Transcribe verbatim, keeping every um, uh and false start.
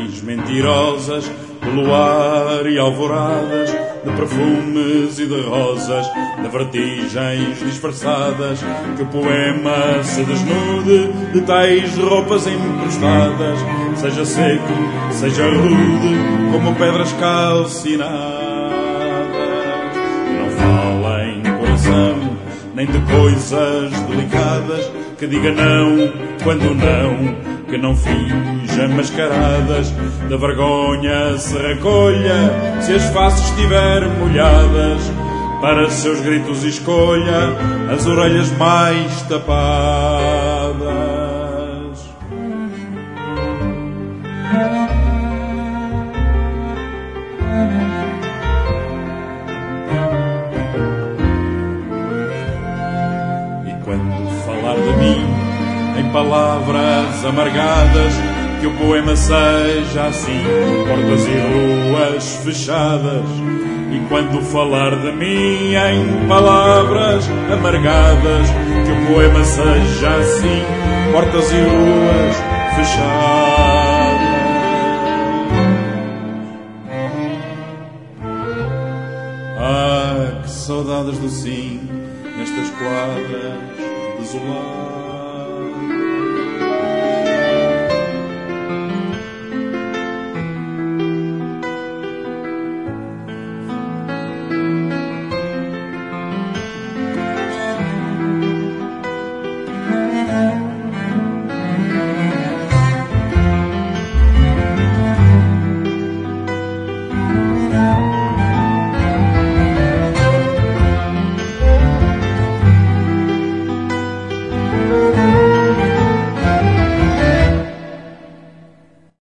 Ilusões mentirosas de luar e alvoradas, de perfumes e de rosas, de vertigens disfarçadas, que o poema se desnude de tais roupas emprestadas, seja seco, seja rude, como pedras calcinadas. Não falem de coração, nem de coisas delicadas, que diga não quando não, que não finja mascaradas, da vergonha se recolha, se as faces estiverem molhadas, para seus gritos escolha as orelhas mais tapadas. E quando falar de mim em palavras amargadas, que o poema seja assim, portas e ruas fechadas. E quando falar de mim em palavras amargadas, que o poema seja assim, portas e ruas fechadas. Ah, que saudades do sim nestas quadras desoladas.